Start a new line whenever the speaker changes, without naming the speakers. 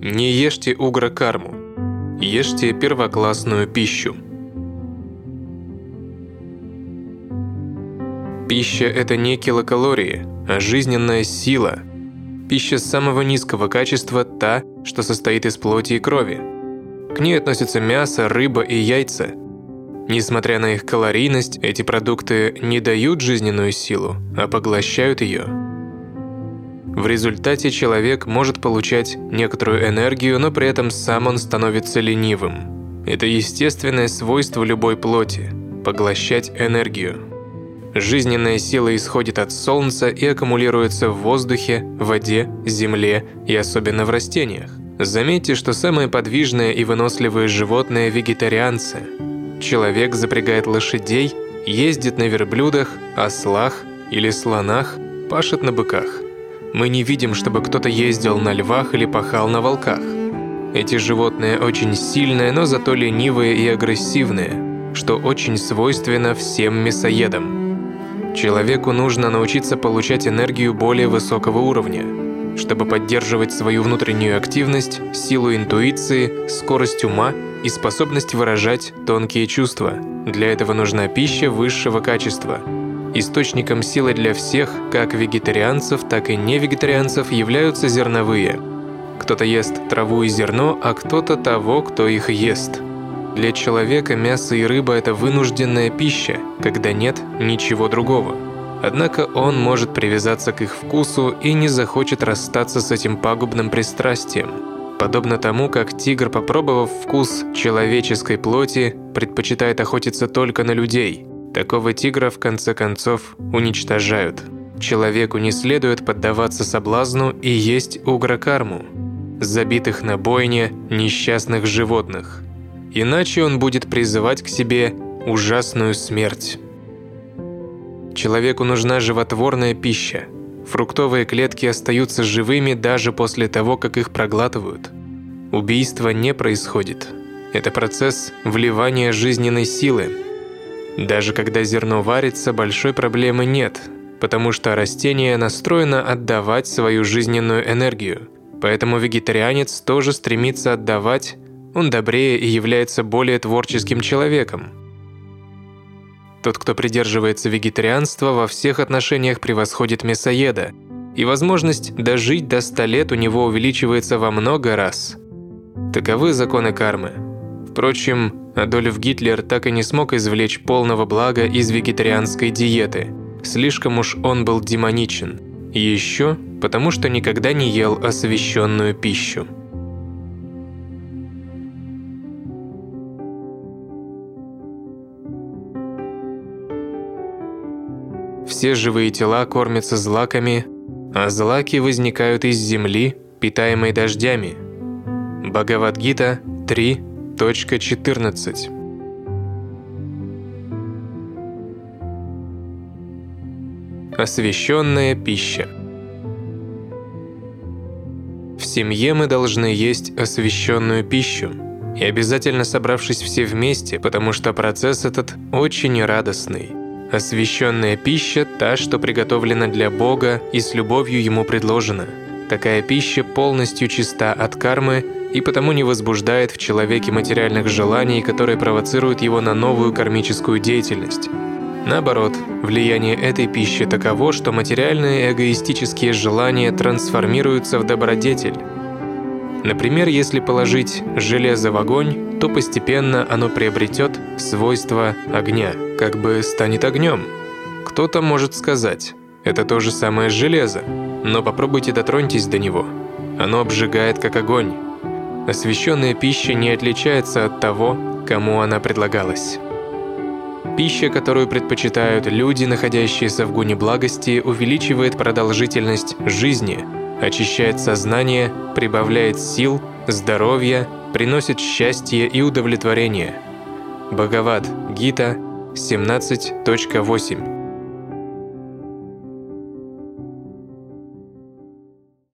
Не ешьте угракарму. Ешьте первоклассную пищу. Пища – это не килокалории, а жизненная сила. Пища самого низкого качества – та, что состоит из плоти и крови. К ней относятся мясо, рыба и яйца. Несмотря на их калорийность, эти продукты не дают жизненную силу, а поглощают ее. В результате человек может получать некоторую энергию, но при этом сам он становится ленивым. Это естественное свойство любой плоти – поглощать энергию. Жизненная сила исходит от солнца и аккумулируется в воздухе, воде, земле и особенно в растениях. Заметьте, что самые подвижные и выносливые животные – вегетарианцы. Человек запрягает лошадей, ездит на верблюдах, ослах или слонах, пашет на быках. Мы не видим, чтобы кто-то ездил на львах или пахал на волках. Эти животные очень сильные, но зато ленивые и агрессивные, что очень свойственно всем мясоедам. Человеку нужно научиться получать энергию более высокого уровня, чтобы поддерживать свою внутреннюю активность, силу интуиции, скорость ума и способность выражать тонкие чувства. Для этого нужна пища высшего качества. Источником силы для всех, как вегетарианцев, так и невегетарианцев, являются зерновые. Кто-то ест траву и зерно, а кто-то того, кто их ест. Для человека мясо и рыба – это вынужденная пища, когда нет ничего другого. Однако он может привязаться к их вкусу и не захочет расстаться с этим пагубным пристрастием. Подобно тому, как тигр, попробовав вкус человеческой плоти, предпочитает охотиться только на людей. Такого тигра, в конце концов, уничтожают. Человеку не следует поддаваться соблазну и есть угракарму – забитых на бойне несчастных животных. Иначе он будет призывать к себе ужасную смерть. Человеку нужна животворная пища. Фруктовые клетки остаются живыми даже после того, как их проглатывают. Убийство не происходит. Это процесс вливания жизненной силы. Даже когда зерно варится, большой проблемы нет, потому что растение настроено отдавать свою жизненную энергию. Поэтому вегетарианец тоже стремится отдавать, он добрее и является более творческим человеком. Тот, кто придерживается вегетарианства, во всех отношениях превосходит мясоеда, и возможность дожить до 100 лет у него увеличивается во много раз. Таковы законы кармы. Впрочем, Адольф Гитлер так и не смог извлечь полного блага из вегетарианской диеты. Слишком уж он был демоничен. И еще потому, что никогда не ел освященную пищу. Все живые тела кормятся злаками, а злаки возникают из земли, питаемой дождями. Бхагавад-гита 3.14. Освященная пища. В семье мы должны есть освященную пищу, и обязательно собравшись все вместе, потому что процесс этот очень радостный. Освященная пища – та, что приготовлена для Бога и с любовью Ему предложена. Такая пища полностью чиста от кармы и потому не возбуждает в человеке материальных желаний, которые провоцируют его на новую кармическую деятельность. Наоборот, влияние этой пищи таково, что материальные эгоистические желания трансформируются в добродетель. Например, если положить железо в огонь, то постепенно оно приобретет свойства огня, как бы станет огнем. Кто-то может сказать, это то же самое железо, но попробуйте дотроньтесь до него. Оно обжигает, как огонь. Освященная пища не отличается от того, кому она предлагалась. Пища, которую предпочитают люди, находящиеся в гуне благости, увеличивает продолжительность жизни, очищает сознание, прибавляет сил, здоровья, приносит счастье и удовлетворение. Бхагавад-гита 17.8.